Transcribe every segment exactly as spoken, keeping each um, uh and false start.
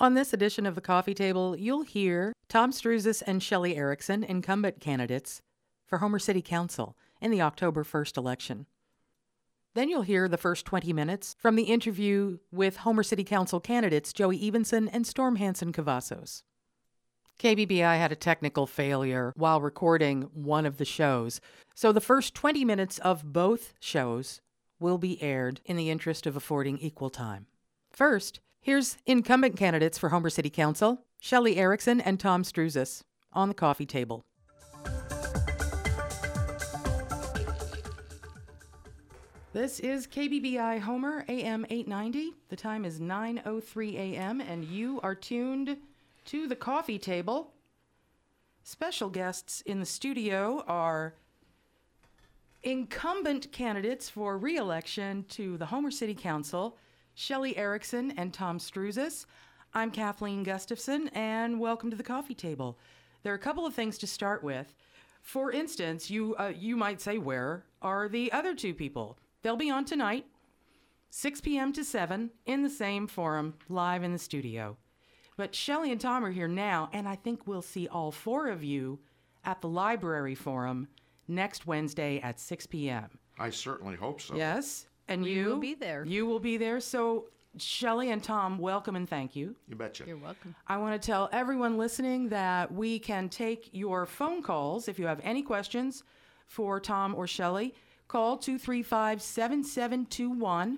On this edition of the Coffee Table, you'll hear Tom Struzis and Shelley Erickson, incumbent candidates for Homer City Council in the October first election. Then you'll hear the first twenty minutes from the interview with Homer City Council candidates Joey Evenson and Storm Hansen Cavazos. K B B I had a technical failure while recording one of the shows, so the first twenty minutes of both shows will be aired in the interest of affording equal time. First, here's incumbent candidates for Homer City Council, Shelley Erickson and Tom Struzis, on the coffee table. This is K B B I Homer, A M eight ninety. The time is nine oh three a.m., and you are tuned to the coffee table. Special guests in the studio are incumbent candidates for re-election to the Homer City Council, Shelley Erickson and Tom Struzis. I'm Kathleen Gustafson, and welcome to the coffee table. There are a couple of things to start with. For instance, you uh, you might say, where are the other two people? They'll be on tonight, six p.m. to seven, in the same forum, live in the studio. But Shelley and Tom are here now, and I think we'll see all four of you at the library forum next Wednesday at six p.m. I certainly hope so. Yes, and we you will be there. You will be there. So, Shelley and Tom, welcome and thank you. You betcha. You're welcome. I want to tell everyone listening that we can take your phone calls if you have any questions for Tom or Shelley. Call two three five, seven seven two one.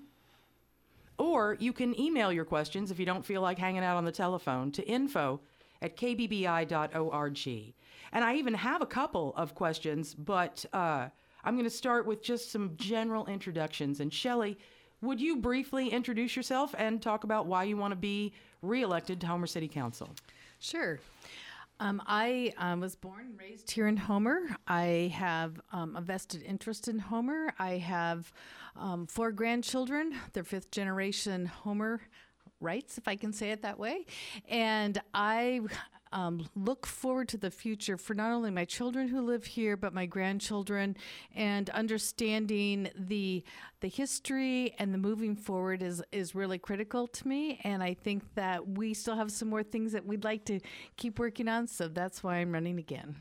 Or you can email your questions if you don't feel like hanging out on the telephone to info at k b b i dot org. And I even have a couple of questions, but uh, I'm going to start with just some general introductions. And Shelley, would you briefly introduce yourself and talk about why you want to be reelected to Homer City Council? Sure. Um, I um, was born and raised here in Homer. I have um, a vested interest in Homer. I have um, four grandchildren. They're fifth generation Homer rights, if I can say it that way. And I um, look forward to the future for not only my children who live here, but my grandchildren, and understanding the the history and the moving forward is, is really critical to me. And I think that we still have some more things that we'd like to keep working on. So that's why I'm running again.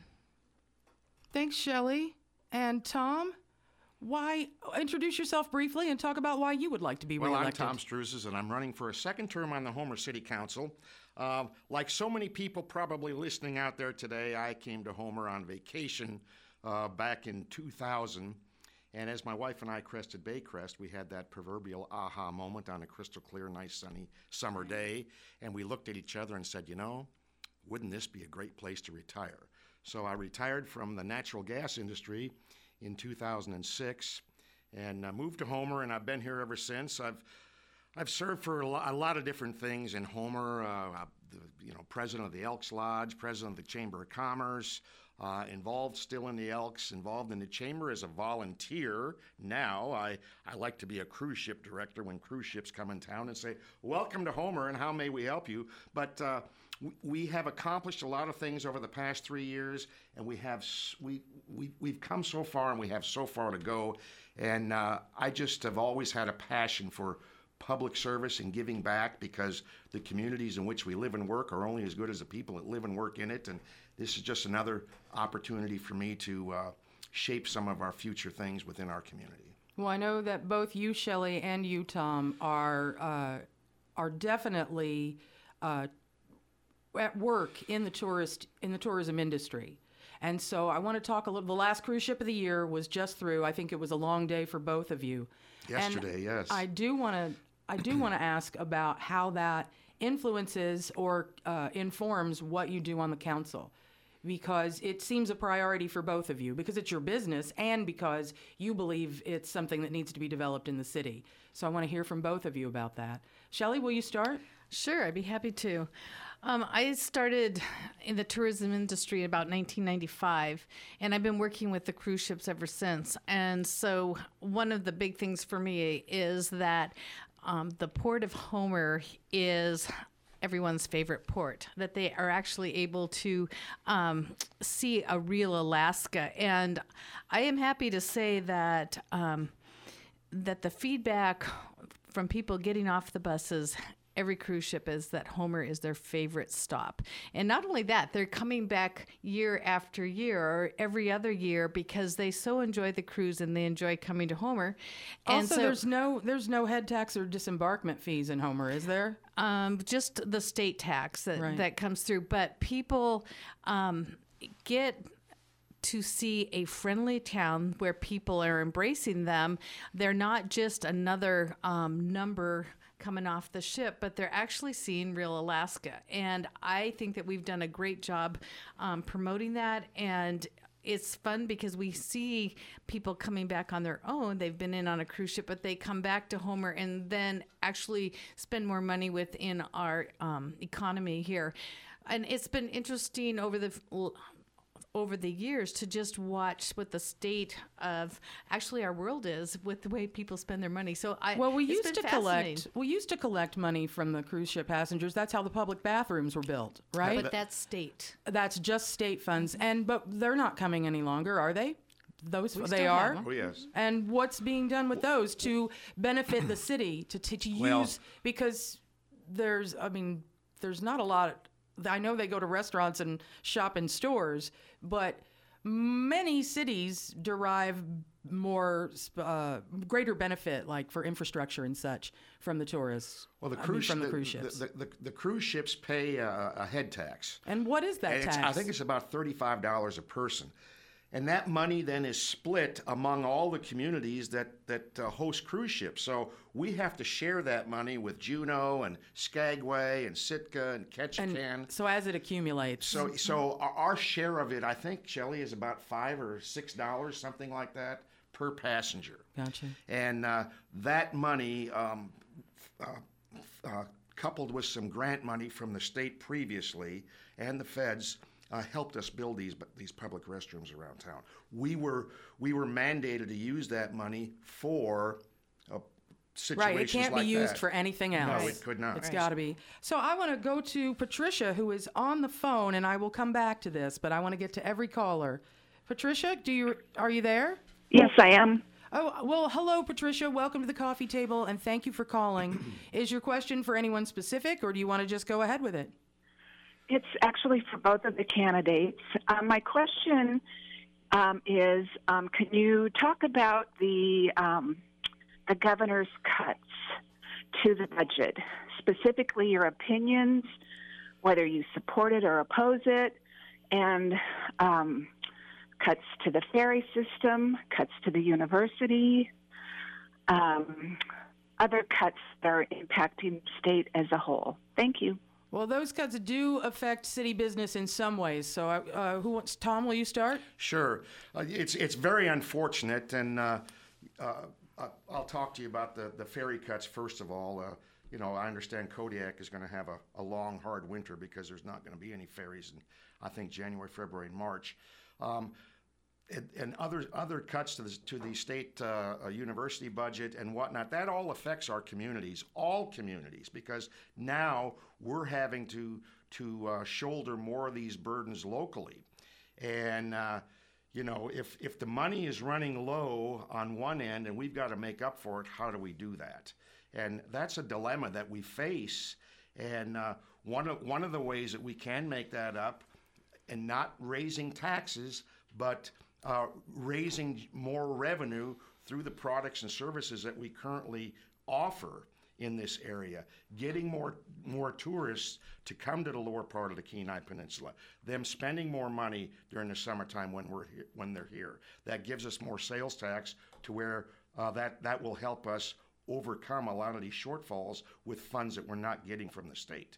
Thanks, Shelley. And Tom, why introduce yourself briefly and talk about why you would like to be well, reelected. Well, I'm Tom Struzis, and I'm running for a second term on the Homer City Council. Uh, like so many people probably listening out there today, I came to Homer on vacation uh, back in two thousand. And as my wife and I crested Baycrest, we had that proverbial aha moment on a crystal clear, nice, sunny summer day. And we looked at each other and said, you know, wouldn't this be a great place to retire? So I retired from the natural gas industry in two thousand six and uh, moved to Homer, and I've been here ever since. I've I've served for a, lo- a lot of different things in Homer, uh, the, you know, president of the Elks Lodge, president of the Chamber of Commerce, uh, involved still in the Elks, involved in the Chamber as a volunteer. Now I, I like to be a cruise ship director when cruise ships come in town and say, welcome to Homer, and how may we help you? But uh, w- we have accomplished a lot of things over the past three years, and we have s- we, we, we've come so far, and we have so far to go. And uh, I just have always had a passion for public service and giving back, because the communities in which we live and work are only as good as the people that live and work in it. And this is just another opportunity for me to uh, shape some of our future things within our community. Well, I know that both you, Shelley, and you, Tom, are uh, are definitely uh, at work in the tourist in the tourism industry. And so I want to talk a little. The last cruise ship of the year was just through. I think it was a long day for both of you. Yesterday, and yes. I do want to. I do want to ask about how that influences or uh, informs what you do on the council, because it seems a priority for both of you, because it's your business and because you believe it's something that needs to be developed in the city. So I want to hear from both of you about that. Shelley, will you start? Sure, I'd be happy to. Um, I started in the tourism industry in about nineteen ninety-five, and I've been working with the cruise ships ever since. And so one of the big things for me is that um, the Port of Homer is everyone's favorite port, that they are actually able to um, see a real Alaska. And I am happy to say that um, that the feedback from people getting off the buses every cruise ship is that Homer is their favorite stop. And not only that, they're coming back year after year or every other year because they so enjoy the cruise and they enjoy coming to Homer. And Also, so, there's no there's no head tax or disembarkment fees in Homer, is there? um, just the state tax that, Right. that comes through. But people um, get to see a friendly town where people are embracing them. They're not just another um, number coming off the ship, but they're actually seeing real Alaska. And I think that we've done a great job um, promoting that. And it's fun because we see people coming back on their own. They've been in on a cruise ship, but they come back to Homer and then actually spend more money within our um, economy here. And it's been interesting over the over the years to just watch what the state of actually our world is with the way people spend their money. So I Well, we it's used been to fascinating. collect we used to collect money from the cruise ship passengers. That's how the public bathrooms were built, right? But that's state. That's just state funds, and but they're not coming any longer, are they? Those We they still are. have Oh, yes. And what's being done with those to benefit the city to to, to use Well- because there's I mean there's not a lot. I know they go to restaurants and shop in stores, but many cities derive more uh, greater benefit, like for infrastructure and such, from the tourists. Well, the I mean, cruise from the the, cruise ships. The, the, the cruise ships pay a, a head tax. And what is that And it's- tax? I think it's about thirty-five dollars a person. And that money then is split among all the communities that, that uh, host cruise ships. So we have to share that money with Juneau and Skagway and Sitka and Ketchikan. and so as it accumulates. So, so our, our share of it, I think, Shelley, is about five or six dollars, something like that, per passenger. Gotcha. And uh, that money, um, uh, uh, coupled with some grant money from the state previously and the feds, uh, helped us build these these public restrooms around town. We were we were mandated to use that money for uh, situations Right, it can't like be used that. for anything else. No, it could not. It's Right. got to be. So I want to go to Patricia, who is on the phone, and I will come back to this, but I want to get to every caller. Patricia, do you are you there? Yes, I am. Oh, well, hello, Patricia. Welcome to the coffee table, and thank you for calling. Is your question for anyone specific, or do you want to just go ahead with it? It's actually for both of the candidates. Um, my question um, is, um, can you talk about the um, the governor's cuts to the budget, specifically your opinions, whether you support it or oppose it, and um, cuts to the ferry system, cuts to the university, um, other cuts that are impacting the state as a whole? Thank you. Well, those cuts do affect city business in some ways. So, uh, who wants? Tom, will you start? Sure. Uh, it's it's very unfortunate, and uh, uh, I'll talk to you about the, the ferry cuts first of all. Uh, you know, I understand Kodiak is going to have a, a long, hard winter because there's not going to be any ferries in, I think, January, February, and March. Um, and, and other other cuts to the, to the state uh, uh, university budget and whatnot, that all affects our communities, all communities, because now we're having to to uh, shoulder more of these burdens locally. And, uh, you know, if, if the money is running low on one end and we've got to make up for it, how do we do that? And that's a dilemma that we face. And uh, one of, one of the ways that we can make that up, and not raising taxes, but uh, raising more revenue through the products and services that we currently offer in this area, getting more more tourists to come to the lower part of the Kenai Peninsula, them spending more money during the summertime when we're he- when they're here. That gives us more sales tax to where uh, that that will help us overcome a lot of these shortfalls with funds that we're not getting from the state.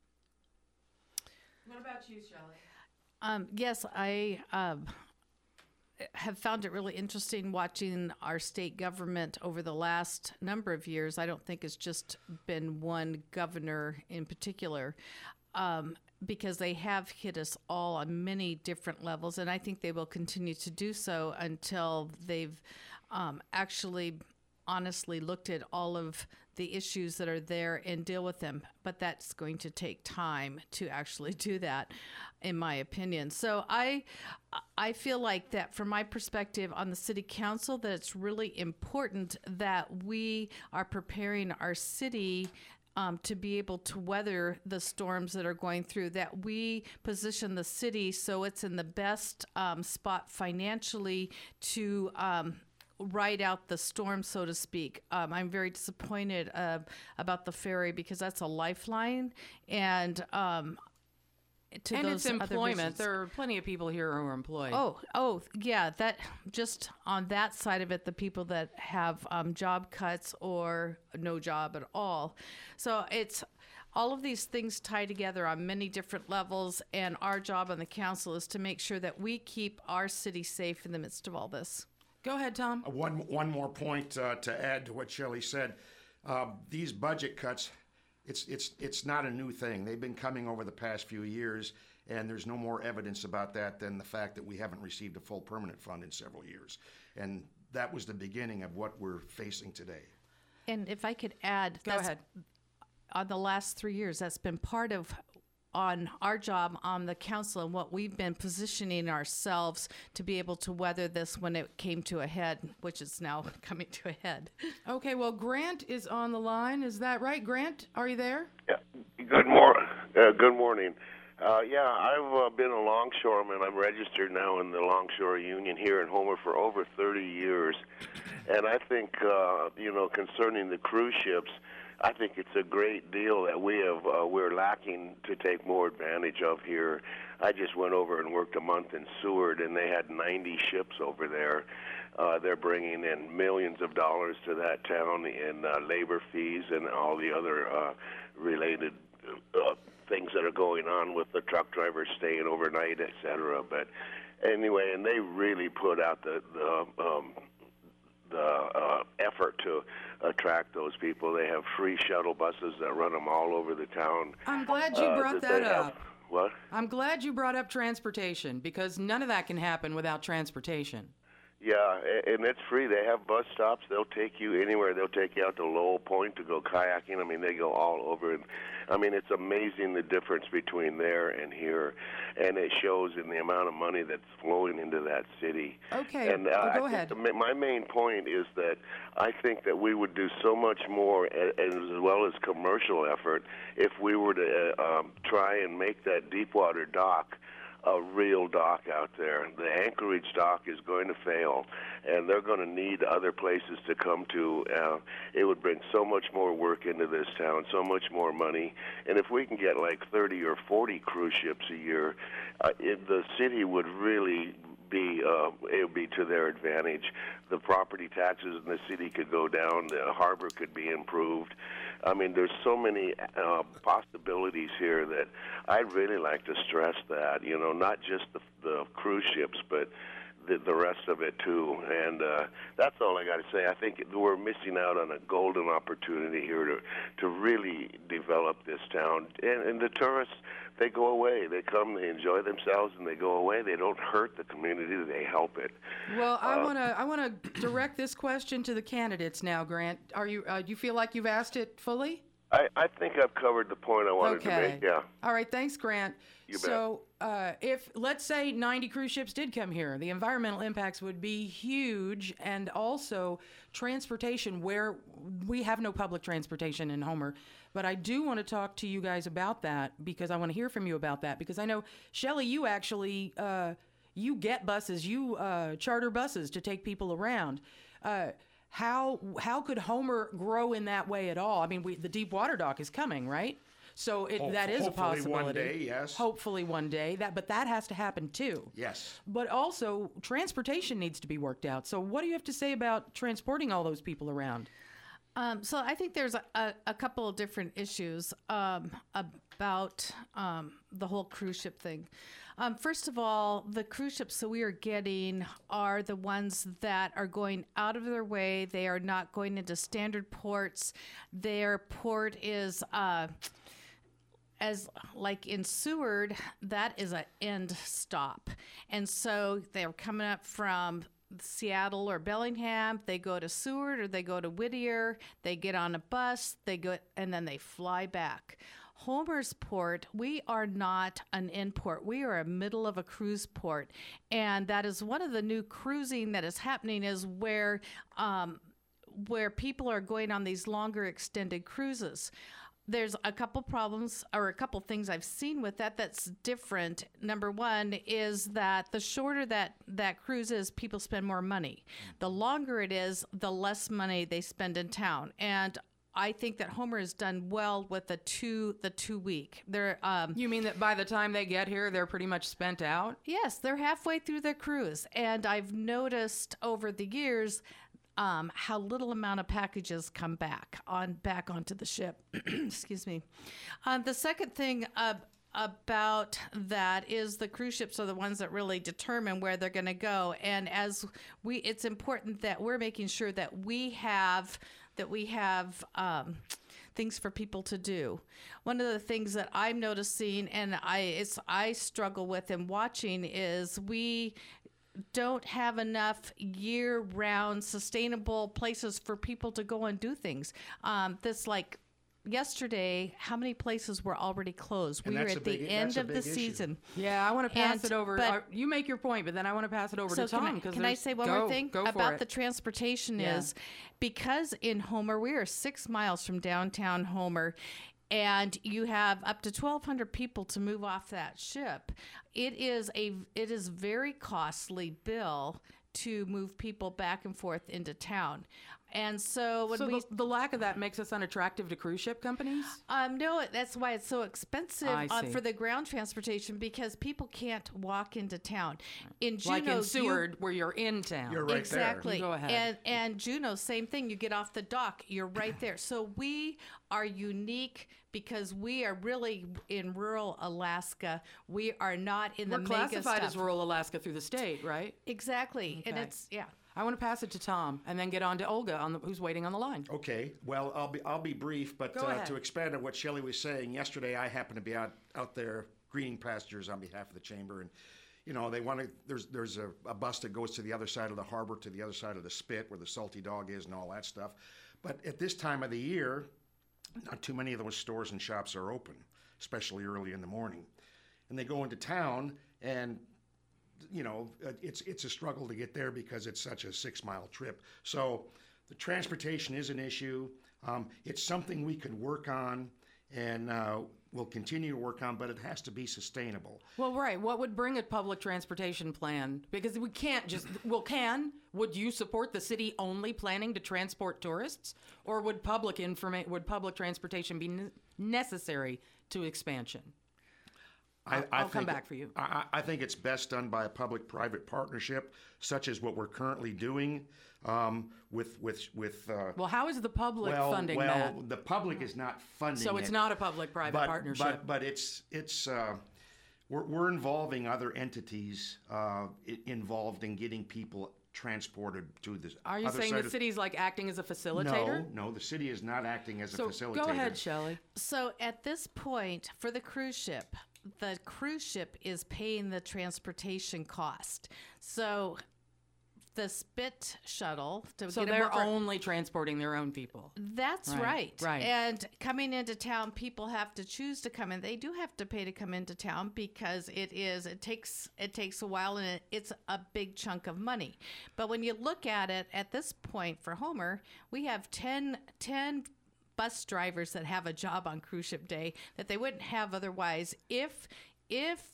What about you, Shelley? Um, yes, I um, have found it really interesting watching our state government over the last number of years. I don't think it's just been one governor in particular, um, because they have hit us all on many different levels, and I think they will continue to do so until they've um, actually honestly looked at all of the issues that are there and deal with them. But that's going to take time to actually do that, in my opinion. So I I feel like that from my perspective on the city council, that it's really important that we are preparing our city um, to be able to weather the storms that are going through, that we position the city so it's in the best um, spot financially to um, ride out the storm, so to speak. Um, I'm very disappointed uh, about the ferry because that's a lifeline, and um, to and those it's other employment. visions. There are plenty of people here who are employed. Oh, oh, yeah. That just on that side of it, the people that have um, job cuts or no job at all. So it's all of these things tie together on many different levels, and our job on the council is to make sure that we keep our city safe in the midst of all this. Go ahead, Tom. Uh, One, one more point uh, to add to what Shelley said. Uh, these budget cuts, it's, it's, it's not a new thing. They've been coming over the past few years, and there's no more evidence about that than the fact that we haven't received a full permanent fund in several years. And that was the beginning of what we're facing today. And if I could add, Go that's- ahead. on the last three years, that's been part of on our job on the council and what we've been positioning ourselves to be able to weather this when it came to a head, which is now coming to a head. Okay, well, Grant is on the line. Is that right? Grant, are you there? Yeah. Good mor- uh, Good morning. Uh, yeah, I've uh, been a longshoreman. I'm registered now in the Longshore Union here in Homer for over thirty years. And I think, uh, you know, concerning the cruise ships, I think it's a great deal that we have, uh, we're lacking to take more advantage of here. I just went over and worked a month in Seward, and they had ninety ships over there. Uh, they're bringing in millions of dollars to that town in uh, labor fees and all the other uh, related uh, things that are going on with the truck drivers staying overnight, et cetera. But anyway, and they really put out the, the um, the uh, effort to attract those people. They have free shuttle buses that run them all over the town. I'm glad you uh, brought that that they have- up. What? I'm glad you brought up transportation because none of that can happen without transportation. Yeah, a- and it's free. They have bus stops. They'll take you anywhere. They'll take you out to Lowell Point to go kayaking. I mean, they go all over. And I mean, it's amazing the difference between there and here, and it shows in the amount of money that's flowing into that city. Okay, And uh, oh, I go think ahead. the, ma- my main point is that I think that we would do so much more, a- as well as commercial effort, if we were to uh, um, try and make that Deepwater dock a real dock out there. The Anchorage dock is going to fail, and they're going to need other places to come to. Uh, it would bring so much more work into this town, so much more money. And if we can get like thirty or forty cruise ships a year, uh, it, the city would really be uh, it would be to their advantage. The property taxes in the city could go down. The harbor could be improved. I mean, there's so many uh, possibilities here that I'd really like to stress that, you know, not just the, the cruise ships, but the, the rest of it, too. And uh, that's all I got to say. I think we're missing out on a golden opportunity here to, to really develop this town. And, and the tourists, they go away. They come, they enjoy themselves, and they go away. They don't hurt the community. They help it. Well, I Uh, want to I want to direct this question to the candidates now, Grant. Are you uh, do you feel like you've asked it fully? I, I think I've covered the point I wanted Okay. to make, yeah. All right, thanks, Grant. You bet. So, uh, if let's say ninety cruise ships did come here, the environmental impacts would be huge, and also transportation, where we have no public transportation in Homer. But I do want to talk to you guys about that because I want to hear from you about that because I know Shelley, you actually uh, you get buses, you uh, charter buses to take people around. Uh, How how could Homer grow in that way at all? I mean, we, the Deepwater dock is coming, right? So it, Hope- that is a hopefully one possibility. day, yes. Hopefully one day. That, but that has to happen too. Yes. But also, transportation needs to be worked out. So what do you have to say about transporting all those people around? Um, so I think there's a, a, a couple of different issues um, about um, the whole cruise ship thing. Um, first of all, the cruise ships that we are getting are the ones that are going out of their way. They are not going into standard ports. Their port is, uh, as like in Seward, that is an end stop. And so they're coming up from Seattle or Bellingham, they go to Seward or they go to Whittier, they get on a bus, they go, and then they fly back. Homer's port, we are not an end port. We are a middle of a cruise port. And that is one of the new cruising that is happening is where, um, where people are going on these longer extended cruises. there's a couple problems or a couple things I've seen with that that's different. Number one is that the shorter that that cruise is, people spend more money. The longer it is, the less money they spend in town. And I think that Homer has done well with the two the two week. They're um, You mean that by the time they get here, they're pretty much spent out? yes, they're halfway through their cruise, and I've noticed over the years um, how little amount of packages come back on back onto the ship. Excuse me. Um, the second thing uh, about that is the cruise ships are the ones that really determine where they're going to go, and as we, it's important that we're making sure that we have that we have. Um, things for people to do. One of the things that I'm noticing and I it's I struggle with and watching is we don't have enough year-round sustainable places for people to go and do things. Um, this like yesterday, how many places were already closed? And we were that's at a big- the end that's a of the big issue. season. Yeah, I want to pass And- it over. but- uh, you make your point, but then I want to pass it over So to Tom. can I, 'cause can I there's- say one go, more thing go for about it. the transportation Yeah. is because in Homer, we are six miles from downtown Homer, and you have up to twelve hundred people to move off that ship. It is a it is very costly bill to move people back and forth into town. And so when So we the, the lack of that makes us unattractive to cruise ship companies? um, no, that's why it's so expensive I uh, see. for the ground transportation because people can't walk into town. In Juneau, Like in you- Seward, where you're in town. You're right exactly. there. Go ahead. And and Juneau, same thing. You get off the dock, you're right there. So we are unique because we are really in rural Alaska. We are not in We're the mega classified stuff. as rural Alaska through the state, right? Exactly, and Okay. it's yeah. I want to pass it to Tom and then get on to Olga, on the, who's waiting on the line. Okay, well, I'll be I'll be brief, but Go uh, ahead. to expand on what Shelley was saying, yesterday I happened to be out out there greening pastures on behalf of the chamber, and you know they want to. There's there's a, a bus that goes to the other side of the harbor, to the other side of the spit where the salty dog is, and all that stuff. But at this time of the year, not too many of those stores and shops are open, especially early in the morning, and they go into town and. You know, uh, it's it's a struggle to get there because it's such a six mile trip. So the transportation is an issue. Um, it's something we can work on and uh, we'll continue to work on, but it has to be sustainable. Well, right. What would bring a public transportation plan? Because we can't just, well, can, would you support the city only planning to transport tourists? Or would public informa- would public transportation be ne- necessary to expansion? I, I'll- I I'll come think- back for you. I, I think it's best done by a public-private partnership, such as what we're currently doing um, with with with. Uh, Well, how is the public well, funding well, that? the public is not funding So it's it, not a public-private but, partnership. But but it's it's uh, we're we're involving other entities uh, i- involved in getting people transported to the. Are you other saying side the of- city's like acting as a facilitator? No, no, the city is not acting as a So facilitator. go ahead, Shelley. So at this point, for the cruise ship, the cruise ship is paying the transportation cost. So the Spit shuttle to So get 'em they're over- only transporting their own people. That's Right, right. right. And coming into town, people have to choose to come in. They do have to pay to come into town because it is it takes it takes a while and it, it's a big chunk of money. But when you look at it at this point for Homer, we have ten, ten bus drivers that have a job on cruise ship day that they wouldn't have otherwise if if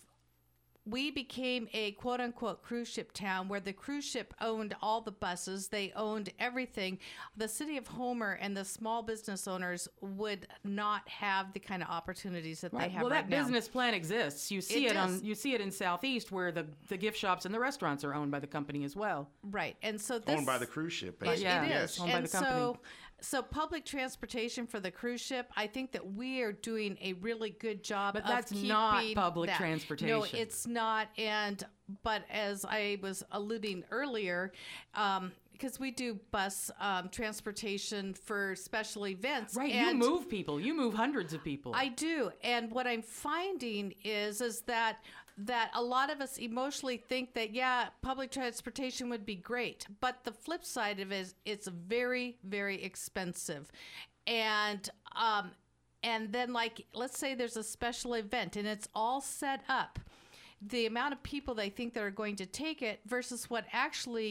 we became a quote unquote cruise ship town where the cruise ship owned all the buses, they owned everything. The city of Homer and the small business owners would not have the kind of opportunities that they have Well, right that now. business plan exists. You see It it, on does. you see it in Southeast where the, the gift shops and the restaurants are owned by the company as well. Right. And so this Owned by the cruise ship. It, basically. yeah, it Yes. is. owned by and the company. so so public transportation for the cruise ship, I think that we are doing a really good job But of that's not keeping public that. No, transportation. it's not. And but as I was alluding earlier, um, because we do bus um, transportation for special events. Right, and you move people. You move hundreds of people. I do, and what I'm finding is is that that a lot of us emotionally think that yeah, public transportation would be great, but the flip side of it is it's very very expensive, and um, and then like let's say there's a special event and it's all set up, the amount of people they think that are going to take it versus what actually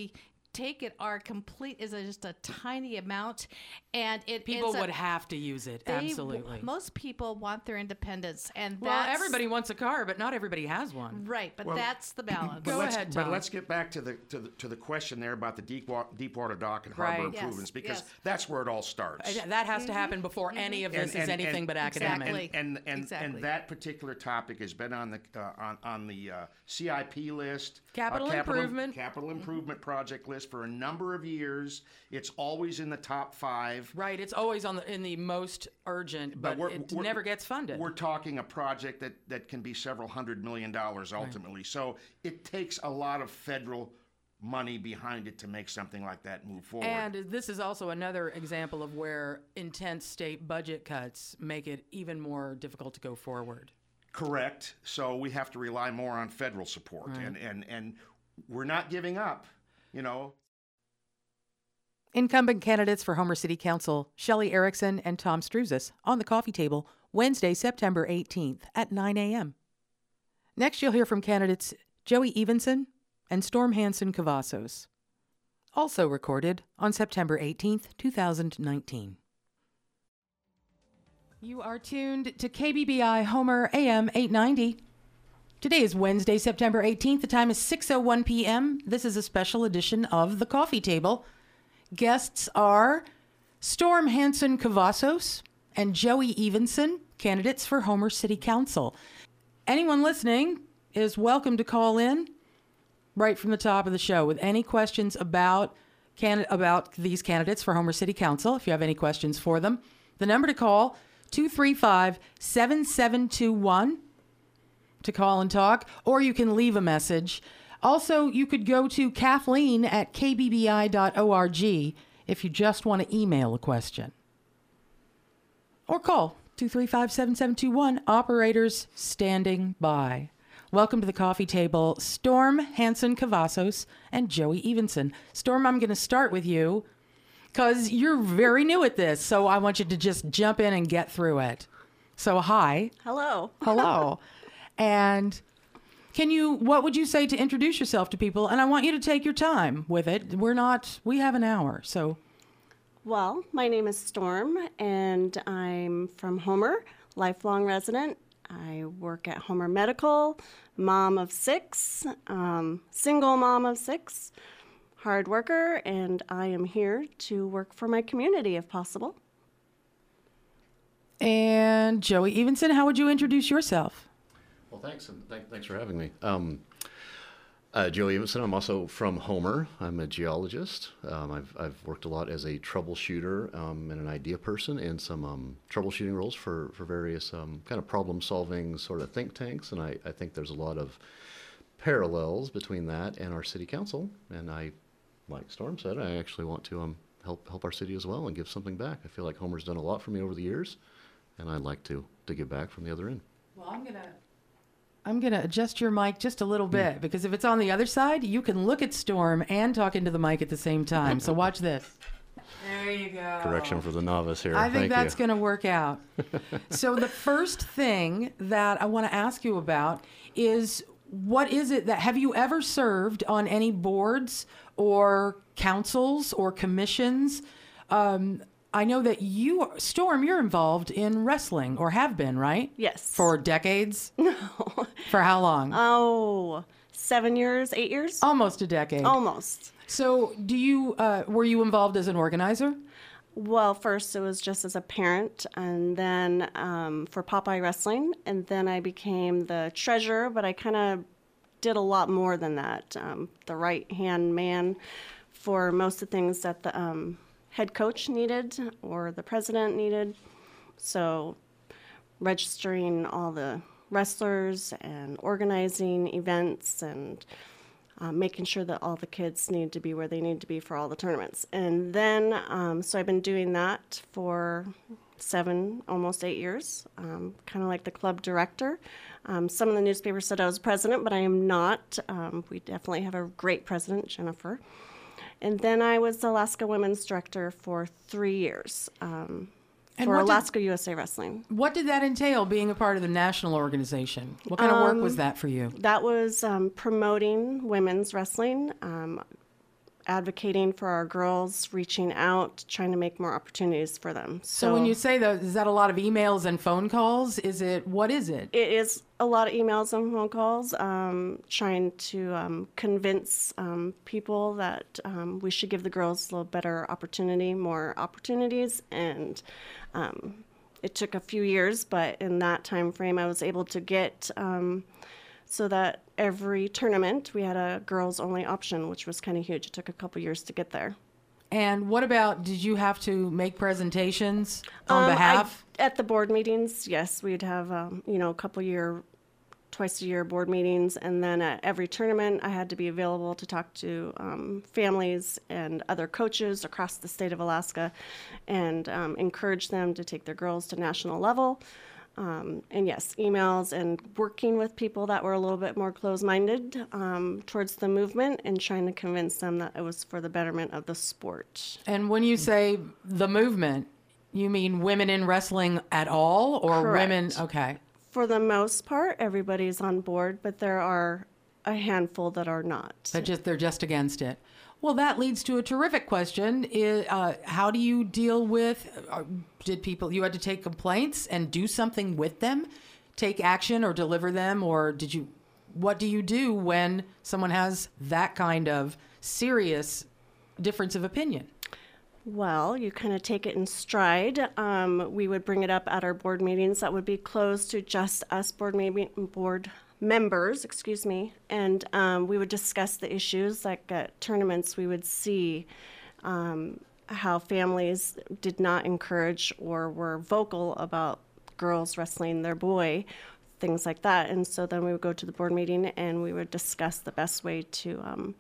take it are complete is a, just a tiny amount, and it People ends up- would have to use it. they- Absolutely. Most people want their independence, and Well, that's, everybody wants a car, but not everybody has one. right. But Well, that's the balance. Go let's, ahead, But Tom. let's get back to the to the to the question there about the deep water, deep water dock and harbor Right. Yes, improvements, because yes. that's where it all starts. Uh, That has to happen before any of this And- is and- anything and- but Exactly. academic. And and and, Exactly. and that particular topic has been on the uh, on on the uh, C I P list, Capital uh, improvement. capital improvement project list for a number of years. It's always in the top five. Right, it's always on the in the most urgent, but, we're- it we're- never gets funded. We're talking a project that, that can be several hundred million dollars ultimately. So it takes a lot of federal money behind it to make something like that move forward. And this is also another example of where intense state budget cuts make it even more difficult to go forward. Correct. So we have to rely more on federal support. And, and, and we're not giving up, you know. Incumbent candidates for Homer City Council, Shelley Erickson and Tom Struzis, on the coffee table, Wednesday, September eighteenth at nine a.m. Next, you'll hear from candidates Joey Evenson and Storm Hanson Cavazos. Also recorded on September eighteenth, two thousand nineteen. You are tuned to K B B I Homer A M eight ninety. Today is Wednesday, September eighteenth. The time is six oh one p.m. This is a special edition of The Coffee Table. Guests are Storm Hanson Cavazos and Joey Evenson, candidates for Homer City Council. Anyone listening is welcome to call in right from the top of the show with any questions about can- about these candidates for Homer City Council. If you have any questions for them, the number to call, two three five, seven seven two one to call and talk, or you can leave a message. Also, you could go to Kathleen at k b b i dot org if you just want to email a question. Or call two three five, seven seven two one. Operators standing by. Welcome to the coffee table, Storm Hanson Cavazos and Joey Evenson. Storm, I'm going to start with you because you're very new at this, so I want you to just jump in and get through it. So, hi. Hello. Hello. And can you, what would you say to introduce yourself to people? And I want you to take your time with it. We're not, we have an hour, so. Well, my name is Storm, and I'm from Homer, lifelong resident. I work at Homer Medical, mom of six, um, single mom of six, hard worker, and I am here to work for my community if possible. And Joey Evenson, how would you introduce yourself? Well, thanks, and th- thanks for having me. Um, uh, Joey Evenson, I'm also from Homer. I'm a geologist. Um, I've, I've worked a lot as a troubleshooter um, and an idea person in some um, troubleshooting roles for, for various um, kind of problem-solving sort of think tanks, and I, I think there's a lot of parallels between that and our city council, and I, like Storm said, I actually want to um, help help our city as well and give something back. I feel like Homer's done a lot for me over the years, and I'd like to, to give back from the other end. Well, I'm going to I'm going to adjust your mic just a little bit because if it's on the other side, you can look at Storm and talk into the mic at the same time. So watch this. There you go. Correction for the novice here. I think Thank that's you. going to work out. So the first thing that I want to ask you about is what is it that have you ever served on any boards or councils or commissions? Um, I know that you, Storm, you're involved in wrestling or have been, right? Yes. For decades? No. For how long? Oh, seven years, eight years? Almost a decade. Almost. So do you, uh, were you involved as an organizer? Well, first it was just as a parent, and then um, for Popeye Wrestling, and then I became the treasurer, but I kind of did a lot more than that. Um, the right-hand man for most of the things that the um, head coach needed or the president needed. So registering all the wrestlers and organizing events and Uh, making sure that all the kids need to be where they need to be for all the tournaments. And then, um, so I've been doing that for seven, almost eight years, um, kind of like the club director. Um, some of the newspapers said I was president, but I am not. Um, we definitely have a great president, Jennifer. And then I was the Alaska Women's Director for three years um, And for what did- Alaska U S A Wrestling. What did that entail, being a part of the national organization? What kind of work was that for you? That was um, promoting women's wrestling. Um, advocating for our girls, reaching out, trying to make more opportunities for them. So, So when you say that, is that a lot of emails and phone calls? Is it, what is it? it is a lot of emails and phone calls, um, trying to um, convince um, people that um, we should give the girls a little better opportunity, more opportunities, and um, it took a few years, but in that time frame, I was able to get um, so that every tournament we had a girls-only option, which was kind of huge. It took a couple years to get there. And what about, did you have to make presentations on Um, I- behalf? at the board meetings, yes, we'd have um, you know a couple year, twice a year board meetings, and then at every tournament, I had to be available to talk to um, families and other coaches across the state of Alaska, and um, encourage them to take their girls to national level. Um, and yes, emails and working with people that were a little bit more closed-minded um, towards the movement and trying to convince them that it was for the betterment of the sport. And when you say the movement, you mean women in wrestling at all, or Correct. women? Okay. For the most part, everybody's on board, but there are a handful that are not. That just they're just against it. Well, that leads to a terrific question. I- uh, how do you deal with? Uh, did people you had to take complaints and do something with them, take action or deliver them, or did you? What do you do when someone has that kind of serious difference of opinion? Well, you kind of take it in stride. Um, we would bring it up at our board meetings that would be closed to just us board maybe board members, excuse me, and um, we would discuss the issues. Like at tournaments, we would see um, how families did not encourage or were vocal about girls wrestling their boy, things like that. And so then we would go to the board meeting and we would discuss the best way to um,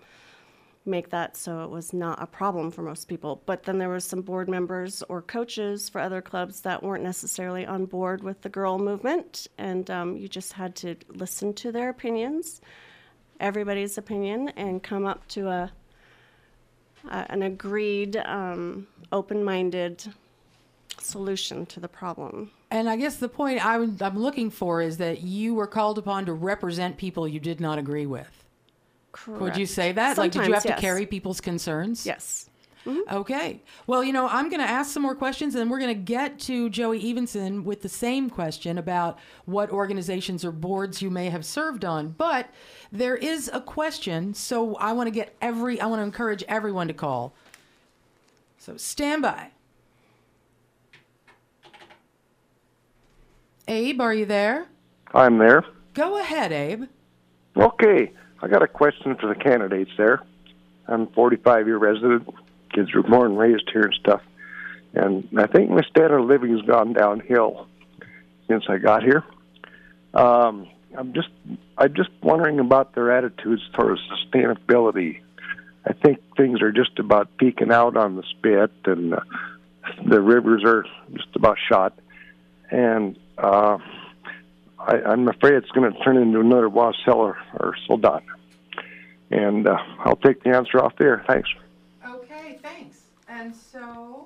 make that so it was not a problem for most people. But then there was some board members or coaches for other clubs that weren't necessarily on board with the girl movement, and um, you just had to listen to their opinions, everybody's opinion, and come up to a, a an agreed, um, open-minded solution to the problem. And I guess the point I would- I'm looking for is that you were called upon to represent people you did not agree with. Correct. Would you say that? Like, did you have Sometimes, to yes. carry people's concerns? Yes. Okay. Well, you know, I'm going to ask some more questions, and then we're going to get to Joey Evenson with the same question about what organizations or boards you may have served on. But there is a question, so I want to get every, I want to encourage everyone to call. So stand by. Abe, are you there? I'm there. Go ahead, Abe. Okay, I got a question for the candidates there. I'm a forty-five-year resident. Kids were born and raised here and stuff. And I think my standard of living's gone downhill since I got here. Um, I'm just I'm just wondering about their attitudes towards sustainability. I think things are just about peaking out on the spit, and uh, the rivers are just about shot. And uh, I, I'm afraid it's going to turn into another Wassail or, or Soldotna. And uh, I'll take the answer off there. Thanks. Okay, thanks. And so,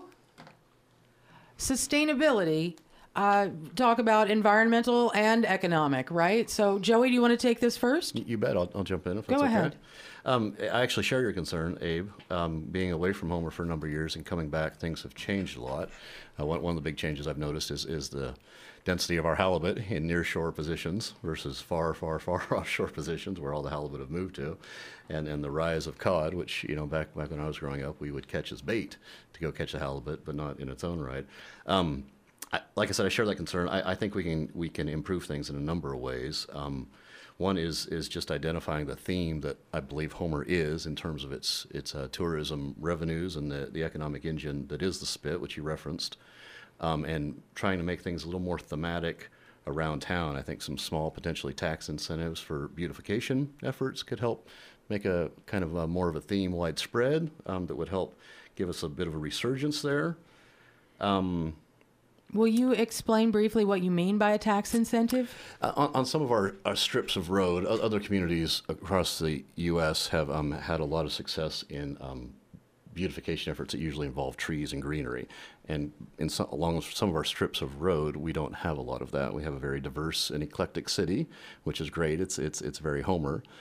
sustainability, uh, talk about environmental and economic, right? So, Joey, do you want to take this first? You bet. I'll, I'll jump in if Go that's okay. ahead. Um, I actually share your concern, Abe. Um, being away from Homer for a number of years and coming back, things have changed a lot. Uh, one, one of the big changes I've noticed is, is the density of our halibut in near-shore positions versus far, far, far offshore positions where all the halibut have moved to, and, and the rise of cod, which, you know, back, back when I was growing up, we would catch as bait to go catch a halibut, but not in its own right. Um, I, like I said, I share that concern. I, I think we can we can improve things in a number of ways. Um, One is is just identifying the theme that I believe Homer is in terms of its its uh, tourism revenues and the, the economic engine that is the Spit, which you referenced, um, and trying to make things a little more thematic around town. I think some small, potentially tax incentives for beautification efforts could help make a kind of a, more of a theme widespread um, that would help give us a bit of a resurgence there. Um, Will you explain briefly what you mean by a tax incentive? Uh, on, on some of our, our strips of road, o- other communities across the U S have um, had a lot of success in um, beautification efforts that usually involve trees and greenery. And in some, along some of our strips of road, we don't have a lot of that. We have a very diverse and eclectic city, which is great. It's it's it's very Homer.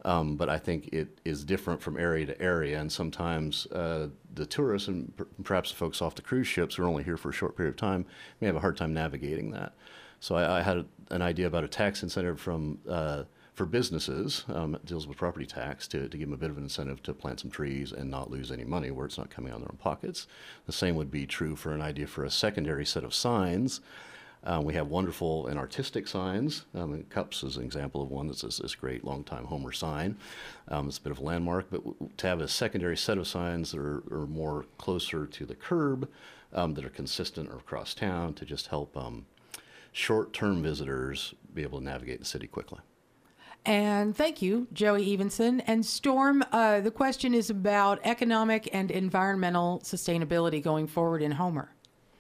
um, but I think it is different from area to area, and sometimes uh, the tourists and per- perhaps the folks off the cruise ships who are only here for a short period of time may have a hard time navigating that. So I, I had a, an idea about a tax incentive from uh, for businesses, um, it deals with property tax, to, to give them a bit of an incentive to plant some trees and not lose any money where it's not coming out of their own pockets. The same would be true for an idea for a secondary set of signs. Uh, we have wonderful and artistic signs. Um, and Cups is an example of one that's this, this great long-time Homer sign. Um, it's a bit of a landmark, but w- to have a secondary set of signs that are, are more closer to the curb, um, that are consistent across town, to just help um, short-term visitors be able to navigate the city quickly. And thank you, Joey Evenson. And Storm, uh, the question is about economic and environmental sustainability going forward in Homer.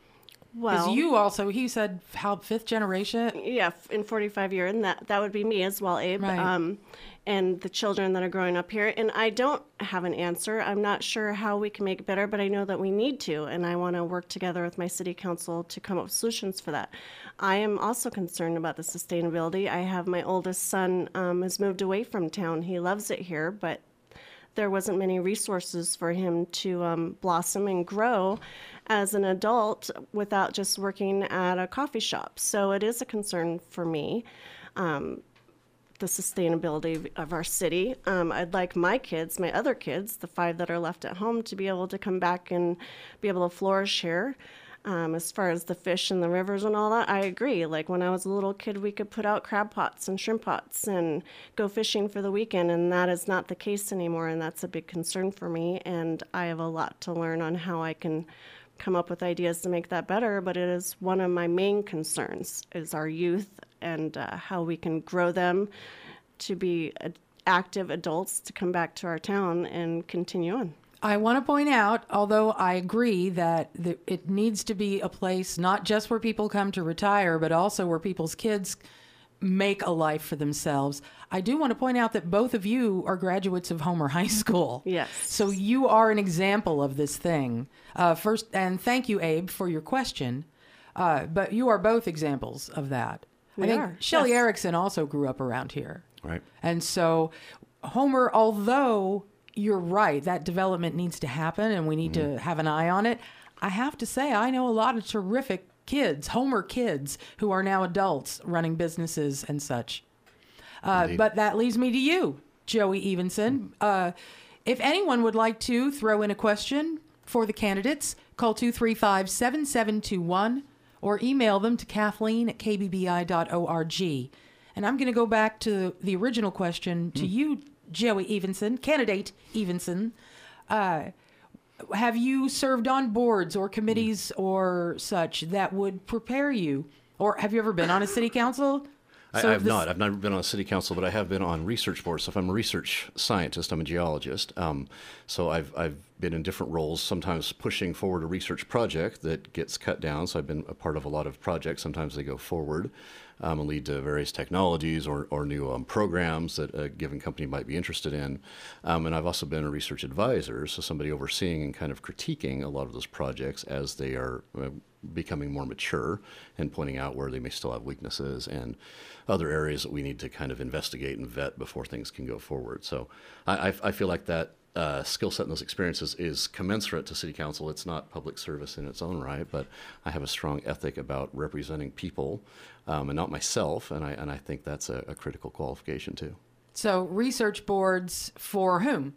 Because Well, you also, he said, how fifth generation? yeah, f- in forty-five years, and that, that would be me as well, Abe, Right. um, and the children that are growing up here. And I don't have an answer. I'm not sure how we can make it better, but I know that we need to, and I want to work together with my city council to come up with solutions for that. I am also concerned about the sustainability. I have my oldest son um, has moved away from town. He loves it here, but there wasn't many resources for him to um, blossom and grow as an adult without just working at a coffee shop. So it is a concern for me, um, the sustainability of our city. Um, I'd like my kids, my other kids, the five that are left at home, to be able to come back and be able to flourish here. Um, as far as the fish and the rivers and all that, I agree. Like when I was a little kid, we could put out crab pots and shrimp pots and go fishing for the weekend, and that is not the case anymore, and that's a big concern for me, and I have a lot to learn on how I can come up with ideas to make that better, but it is one of my main concerns is our youth and uh, how we can grow them to be uh, active adults to come back to our town and continue on. I want to point out, although I agree that the, it needs to be a place not just where people come to retire, but also where people's kids make a life for themselves. I do want to point out that both of you are graduates of Homer High School. Yes. So you are an example of this thing. Uh, first, and thank you, Abe, for your question. Uh, but you are both examples of that. We I think are, Shelley yes. Erickson also grew up around here. Right. And so Homer, although you're right, that development needs to happen and we need Mm-hmm. to have an eye on it, I have to say I know a lot of terrific kids, Homer kids, who are now adults running businesses and such. Uh, Indeed. but that leads me to you, Joey Evenson. Uh, if anyone would like to throw in a question for the candidates, call two three five, seven seven two one or email them to Kathleen at k b b i dot org. And I'm going to go back to the original question to you, Joey Evenson, candidate Evenson. Uh, have you served on boards or committees or such that would prepare you? Or have you ever been on a city council? I, So I've this- not. I've never been on a city council, but I have been on research boards. So if I'm a research scientist, I'm a geologist. Um, so I've I've been in different roles, sometimes pushing forward a research project that gets cut down. So I've been a part of a lot of projects. Sometimes they go forward um, and lead to various technologies or, or new um, programs that a given company might be interested in. Um, and I've also been a research advisor, so somebody overseeing and kind of critiquing a lot of those projects as they are uh, becoming more mature and pointing out where they may still have weaknesses and other areas that we need to kind of investigate and vet before things can go forward. So I, I, I feel like that uh, skill set and those experiences is commensurate to city council. It's not public service in its own right, but I have a strong ethic about representing people um, and not myself, and I, and I think that's a, a critical qualification too. So research boards for whom?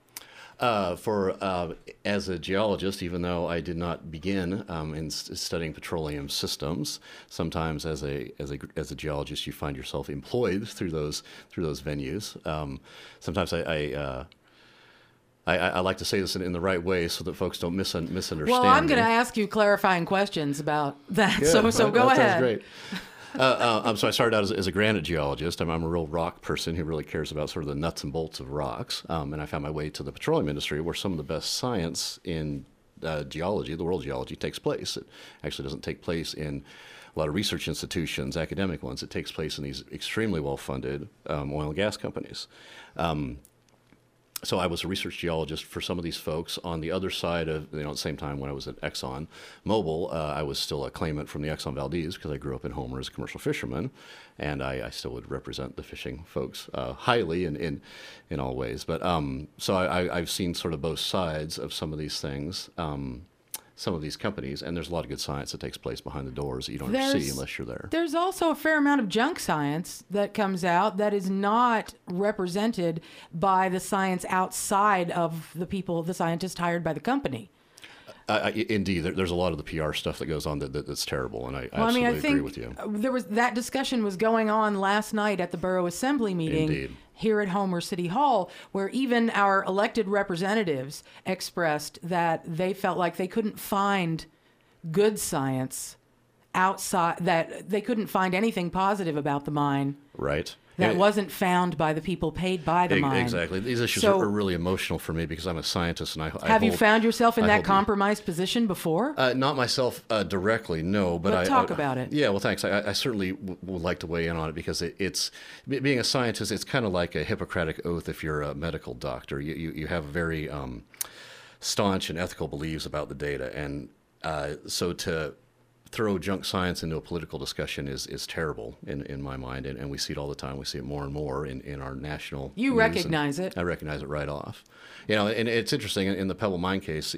Uh, for uh, as a geologist, even though I did not begin um, in st- studying petroleum systems, sometimes as a as a as a geologist, you find yourself employed through those through those venues. Um, sometimes I. I uh, I, I like to say this in, in the right way so that folks don't misun- misunderstand. Well, I'm me. going to ask you clarifying questions about that. Good. So, so That- go that ahead. Sounds great. uh, uh, um, so I started out as, as a granite geologist. I'm, I'm a real rock person who really cares about sort of the nuts and bolts of rocks. Um, and I found my way to the petroleum industry, where some of the best science in uh, geology, the world geology, takes place. It actually doesn't take place in a lot of research institutions, academic ones. It takes place in these extremely well-funded um, oil and gas companies. Um, so I was a research geologist for some of these folks. On the other side of, you know, at the same time when I was at Exxon Mobil, uh, I was still a claimant from the Exxon Valdez because I grew up in Homer as a commercial fisherman, and I, I still would represent the fishing folks uh, highly in, in in all ways. But um, so I, I, I've seen sort of both sides of some of these things. Um, some of these companies, and there's a lot of good science that takes place behind the doors that you don't ever see unless you're there. There's also a fair amount of junk science that comes out that is not represented by the science outside of the people, the scientists hired by the company. Uh, indeed, there, there's a lot of the P R stuff that goes on that, that that's terrible, and I, I well, absolutely I mean, I think agree with you. There was that discussion was going on last night at the Borough Assembly meeting Indeed. here at Homer City Hall, where even our elected representatives expressed that they felt like they couldn't find good science outside, that they couldn't find anything positive about the mine. Right. That And- wasn't found by the people paid by the E- mine. Exactly. These issues So- are, are really emotional for me because I'm a scientist, and I, I Have you hold- found yourself in I that hold the- compromised position before? Uh, not myself uh, directly, no. But, But I talk I- about it. Yeah, well, thanks. I, I certainly w- would like to weigh in on it because it, it's be- being a scientist. It's kind of like a Hippocratic oath if you're a medical doctor. You you, you have very um, staunch and ethical beliefs about the data, and uh, so to throw junk science into a political discussion is, is terrible in, in my mind, and, and we see it all the time. We see it more and more in, in our national You news, recognize and it. I recognize it right off. You know, and it's interesting in, in the Pebble Mine case.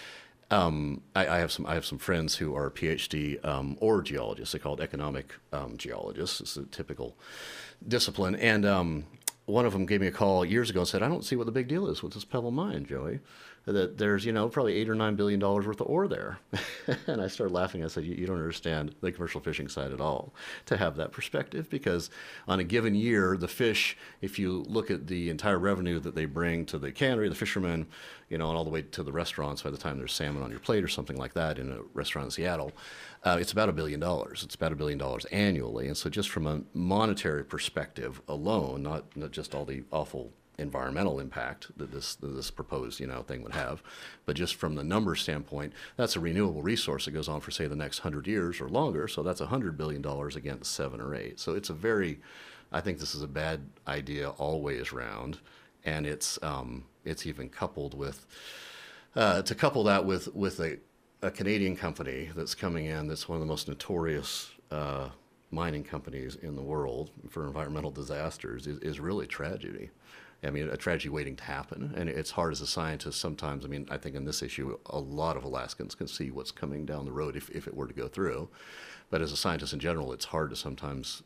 Um, I, I have some I have some friends who are PhD um, or geologists. They call it economic um, geologists. It's a typical discipline. And um, one of them gave me a call years ago and said, "I don't see what the big deal is with this Pebble Mine, Joey. That there's, you know, probably eight or nine billion dollars worth of ore there." And I started laughing. I said, you, you don't understand the commercial fishing side at all to have that perspective, because on a given year, the fish, if you look at the entire revenue that they bring to the cannery, the fishermen, you know, and all the way to the restaurants by the time there's salmon on your plate or something like that in a restaurant in Seattle, uh, it's about a billion dollars. It's about a billion dollars annually. And so just from a monetary perspective alone, not, not just all the awful environmental impact that this that this proposed, you know, thing would have, but just from the numbers standpoint, that's a renewable resource that goes on for, say, the next hundred years or longer. So that's a hundred billion dollars against seven or eight. So it's a very, I think this is a bad idea all ways round, and it's um, it's even coupled with uh, to couple that with with a, a Canadian company that's coming in that's one of the most notorious uh, mining companies in the world for environmental disasters is, is really tragedy. I mean, a tragedy waiting to happen. And it's hard as a scientist sometimes. I mean, I think in this issue, a lot of Alaskans can see what's coming down the road if, if it were to go through. But as a scientist in general, it's hard to sometimes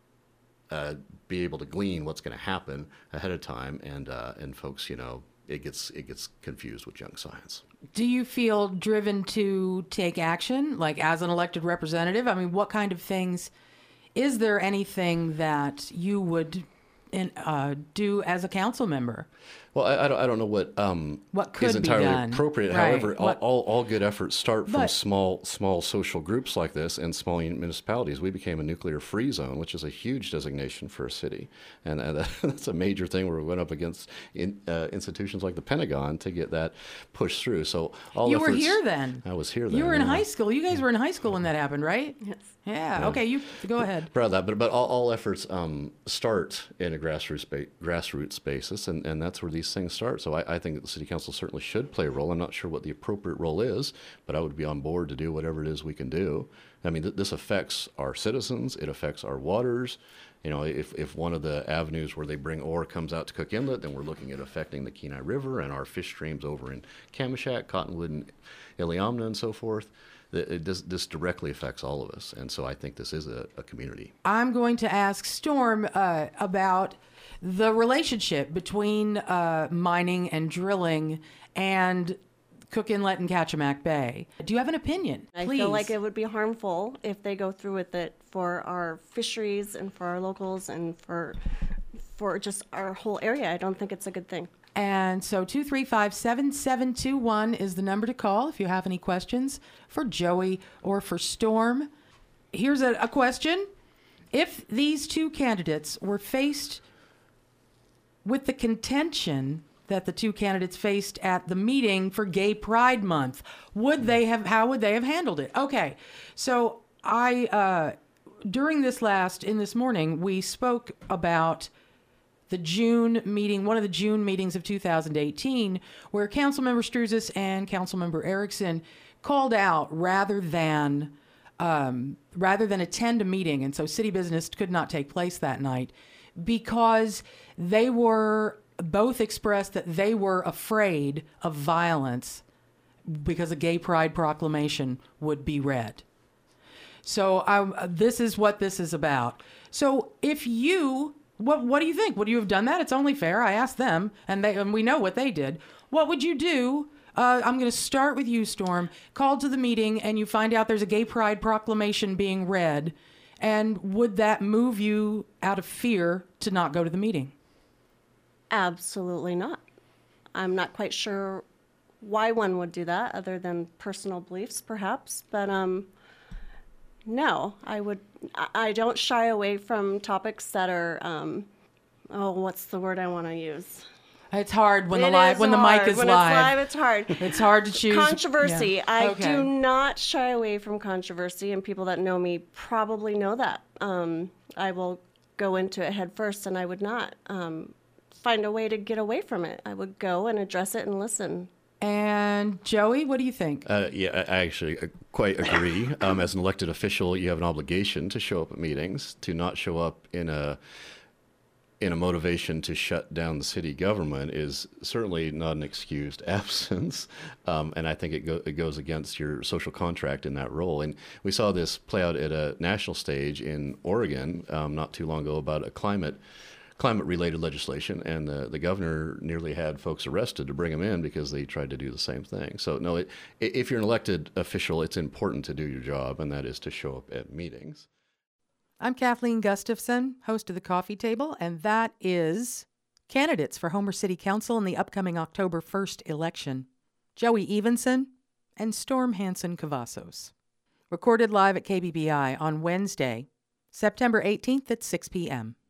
uh, be able to glean what's going to happen ahead of time. And, uh, and folks, you know, it gets, it gets confused with junk science. Do you feel driven to take action, like as an elected representative? I mean, what kind of things, is there anything that you would in, uh, do as a council member? Well, I, I, don't, I don't know what um, What could is be entirely done. appropriate. Right. However, all, What- all, all good efforts start from But- small small social groups like this and small municipalities. We became a nuclear-free zone, which is a huge designation for a city, and uh, that's a major thing where we went up against in, uh, institutions like the Pentagon to get that pushed through. So all You were efforts- here then. I was here then. You were in yeah. high school. You guys were in high school when that happened, right? Yes. Yeah. Yeah. Okay, you go ahead. Proud of that, but but all, all efforts um, start in a grassroots ba- grassroots basis, and, and that's where these things start. So I, I think that the city council certainly should play a role. I'm not sure what the appropriate role is, but I would be on board to do whatever it is we can do. I mean, th- this affects our citizens. It affects our waters. You know, if, if one of the avenues where they bring ore comes out to Cook Inlet, then we're looking at affecting the Kenai River and our fish streams over in Kamishak, Cottonwood, and Iliamna, and so forth. It, it, this, this directly affects all of us, and so I think this is a, a community. I'm going to ask Storm uh, about the relationship between uh, mining and drilling and Cook Inlet and Kachemak Bay. Do you have an opinion? I Please. feel like it would be harmful if they go through with it for our fisheries and for our locals and for for just our whole area. I don't think it's a good thing. And so two three five, seven seven two one is the number to call if you have any questions for Joey or for Storm. Here's a, a question. If these two candidates were faced with the contention that the two candidates faced at the meeting for Gay Pride Month, would they have, how would they have handled it? Okay, so I, uh, during this last, in this morning, we spoke about the June meeting, one of the June meetings of two thousand eighteen, where Councilmember Struzis and Councilmember Erickson called out rather than um, rather than attend a meeting, and so city business could not take place that night because they were both expressed that they were afraid of violence because a gay pride proclamation would be read. So um, this is what this is about. So if you, what what do you think? Would you have done that? It's only fair. I asked them, and they and we know what they did. What would you do? Uh, I'm going to start with you, Storm. Called to the meeting, and you find out there's a gay pride proclamation being read. And would that move you out of fear to not go to the meeting? Absolutely not. I'm not quite sure why one would do that, other than personal beliefs, perhaps. But um, no, I would. I I don't shy away from topics that are. Um, oh, what's the word I want to use? It's hard when It the live is when the hard. mic is when live. It's live. It's hard. It's hard to choose. Controversy. Yeah. I Okay. do not shy away from controversy, and people that know me probably know that. Um, I will go into it head first, and I would not um, find a way to get away from it. I would go and address it and listen. And Joey, what do you think? Uh, yeah, I I actually uh, quite agree. Um, as an elected official, you have an obligation to show up at meetings. To not show up in a in a motivation to shut down the city government is certainly not an excused absence. Um, and I think it, go, it goes against your social contract in that role. And we saw this play out at a national stage in Oregon um, not too long ago about a climate climate-related legislation, and the, the governor nearly had folks arrested to bring them in because they tried to do the same thing. So, no, it, if you're an elected official, it's important to do your job, and that is to show up at meetings. I'm Kathleen Gustafson, host of The Coffee Table, and that is candidates for Homer City Council in the upcoming October first election. Joey Evenson and Storm Hansen Cavazos. Recorded live at K B B I on Wednesday, September eighteenth at six p.m.